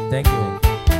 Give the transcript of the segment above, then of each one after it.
Thank you.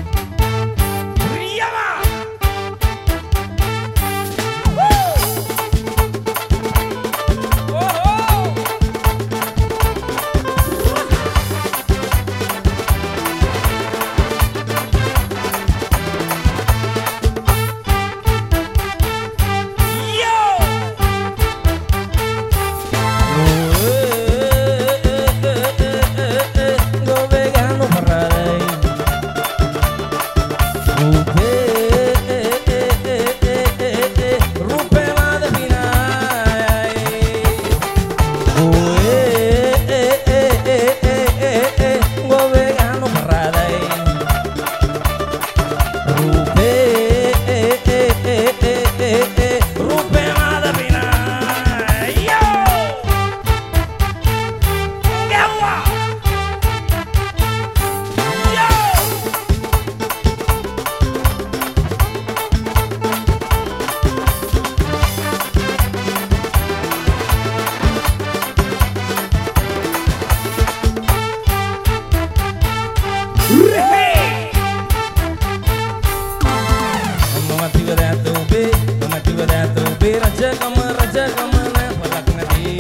Raja kamana palak nadi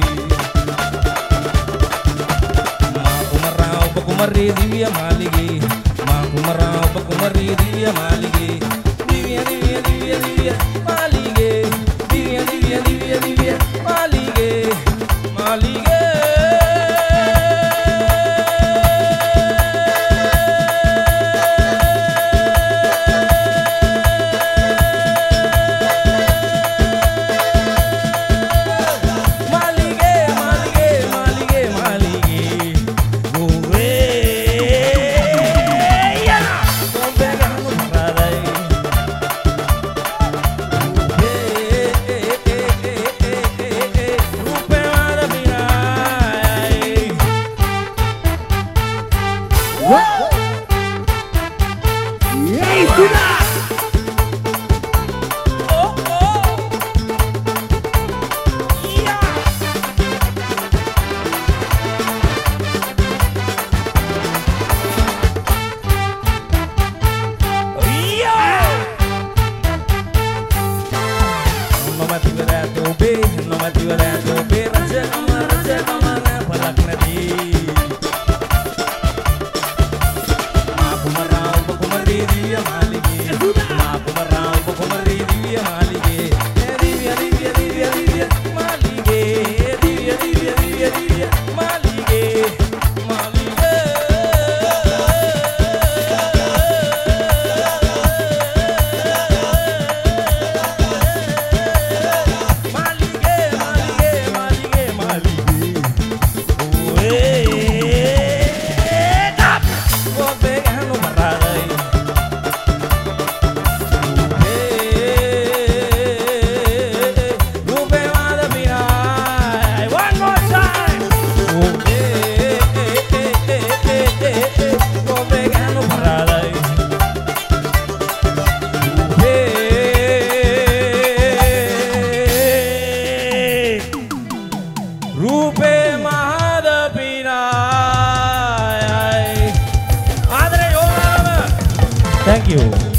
Maku merau bakumari divya malige Maku merau bakumari divya malige Divya divya divya divya malige Divya divya divya divya malige Malige Raja kamana palak nadi Maku merau bakumari divya malige Maku merau bakumari divya malige Divya divya divya divya malige Divya divya divya divya malige Malige Thank you.